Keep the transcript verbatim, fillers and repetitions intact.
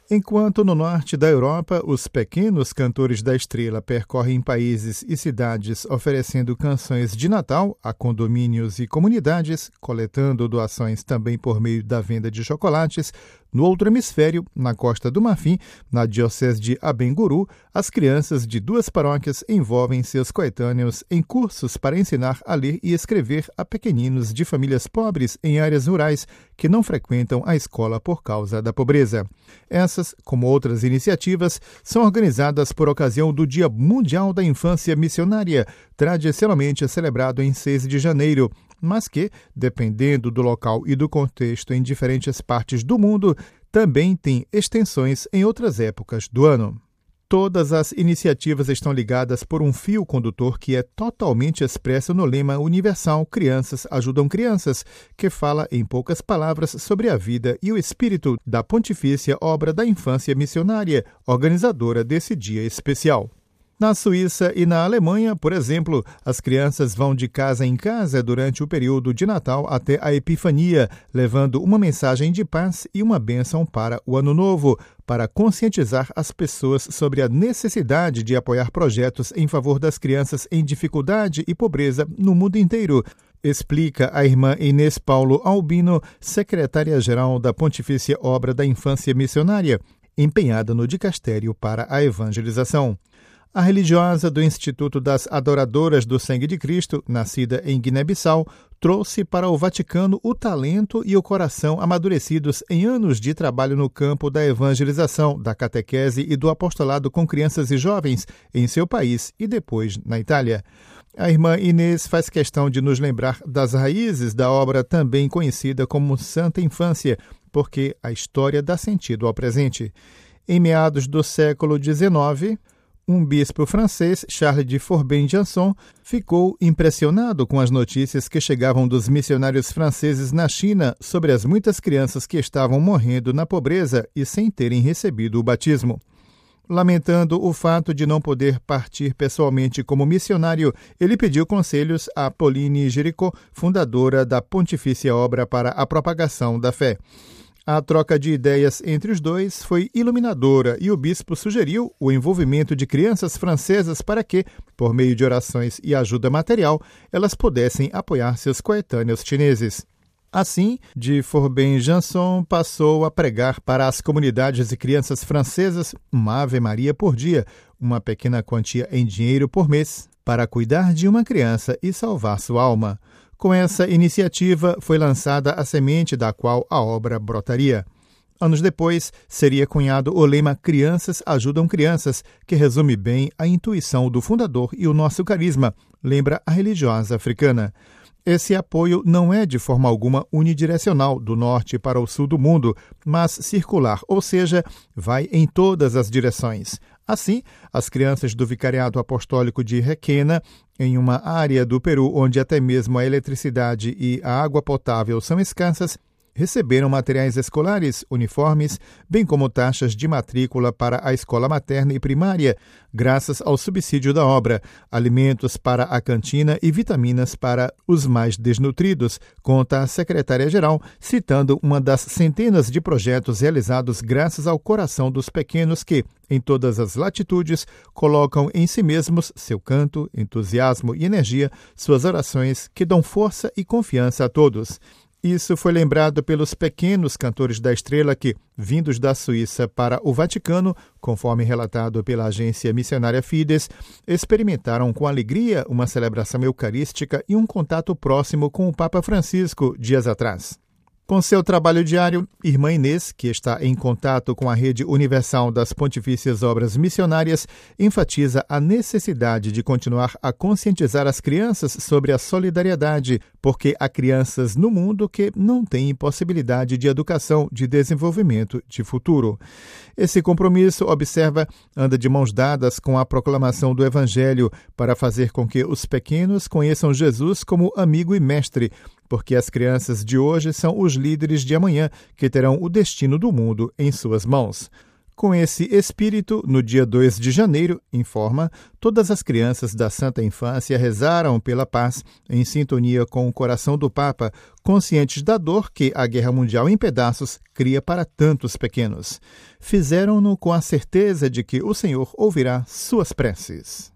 Enquanto no norte da Europa, os pequenos cantores da Estrela percorrem países e cidades oferecendo canções de Natal a condomínios e comunidades, coletando doações também por meio da venda de chocolates, no outro hemisfério, na Costa do Marfim, na diocese de Abengourou, as crianças de duas paróquias envolvem seus coetâneos em cursos para ensinar a ler e escrever a pequeninos de famílias pobres em áreas rurais que não frequentam a escola por causa da pobreza. Essas, como outras iniciativas, são organizadas por ocasião do Dia Mundial da Infância Missionária, tradicionalmente celebrado em seis de janeiro, mas que, dependendo do local e do contexto em diferentes partes do mundo, também tem extensões em outras épocas do ano. Todas as iniciativas estão ligadas por um fio condutor que é totalmente expresso no lema universal Crianças Ajudam Crianças, que fala em poucas palavras sobre a vida e o espírito da Pontifícia Obra da Infância Missionária, organizadora desse dia especial. Na Suíça e na Alemanha, por exemplo, as crianças vão de casa em casa durante o período de Natal até a Epifania, levando uma mensagem de paz e uma bênção para o Ano Novo, para conscientizar as pessoas sobre a necessidade de apoiar projetos em favor das crianças em dificuldade e pobreza no mundo inteiro, explica a irmã Inês Paulo Albino, secretária-geral da Pontifícia Obra da Infância Missionária, empenhada no dicastério para a evangelização. A religiosa do Instituto das Adoradoras do Sangue de Cristo, nascida em Guiné-Bissau, trouxe para o Vaticano o talento e o coração amadurecidos em anos de trabalho no campo da evangelização, da catequese e do apostolado com crianças e jovens em seu país e depois na Itália. A irmã Inês faz questão de nos lembrar das raízes da obra também conhecida como Santa Infância, porque a história dá sentido ao presente. Em meados do século dezenove, um bispo francês, Charles de Forbin-Janson, ficou impressionado com as notícias que chegavam dos missionários franceses na China sobre as muitas crianças que estavam morrendo na pobreza e sem terem recebido o batismo. Lamentando o fato de não poder partir pessoalmente como missionário, ele pediu conselhos a Pauline Géricault, fundadora da Pontifícia Obra para a Propagação da Fé. A troca de ideias entre os dois foi iluminadora e o bispo sugeriu o envolvimento de crianças francesas para que, por meio de orações e ajuda material, elas pudessem apoiar seus coetâneos chineses. Assim, de Forbin-Janson passou a pregar para as comunidades de crianças francesas uma Ave Maria por dia, uma pequena quantia em dinheiro por mês, para cuidar de uma criança e salvar sua alma. Com essa iniciativa, foi lançada a semente da qual a obra brotaria. Anos depois, seria cunhado o lema Crianças Ajudam Crianças, que resume bem a intuição do fundador e o nosso carisma, lembra a religiosa africana. Esse apoio não é de forma alguma unidirecional do norte para o sul do mundo, mas circular, ou seja, vai em todas as direções. Assim, as crianças do Vicariato Apostólico de Requena, em uma área do Peru onde até mesmo a eletricidade e a água potável são escassas, receberam materiais escolares, uniformes, bem como taxas de matrícula para a escola materna e primária, graças ao subsídio da obra, alimentos para a cantina e vitaminas para os mais desnutridos, conta a secretária-geral, citando uma das centenas de projetos realizados graças ao coração dos pequenos que, em todas as latitudes, colocam em si mesmos seu canto, entusiasmo e energia, suas orações que dão força e confiança a todos. Isso foi lembrado pelos pequenos cantores da Estrela que, vindos da Suíça para o Vaticano, conforme relatado pela agência missionária Fides, experimentaram com alegria uma celebração eucarística e um contato próximo com o Papa Francisco dias atrás. Com seu trabalho diário, Irmã Inês, que está em contato com a rede universal das Pontifícias Obras Missionárias, enfatiza a necessidade de continuar a conscientizar as crianças sobre a solidariedade, porque há crianças no mundo que não têm possibilidade de educação, de desenvolvimento, de futuro. Esse compromisso, observa, anda de mãos dadas com a proclamação do Evangelho para fazer com que os pequenos conheçam Jesus como amigo e mestre, porque as crianças de hoje são os líderes de amanhã que terão o destino do mundo em suas mãos. Com esse espírito, no dia dois de janeiro, informa, todas as crianças da Santa Infância rezaram pela paz, em sintonia com o coração do Papa, conscientes da dor que a Guerra Mundial em pedaços cria para tantos pequenos. Fizeram-no com a certeza de que o Senhor ouvirá suas preces.